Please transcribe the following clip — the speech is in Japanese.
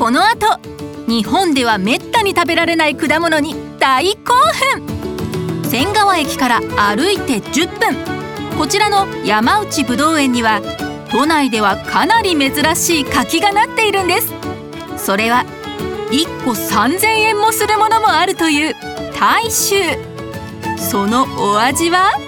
この後、日本ではめったに食べられない果物に大興奮。仙川駅から歩いて10分、こちらの山内ぶどう園には都内ではかなり珍しい柿がなっているんです。それは1個3000円もするものもあるという大衆。そのお味は？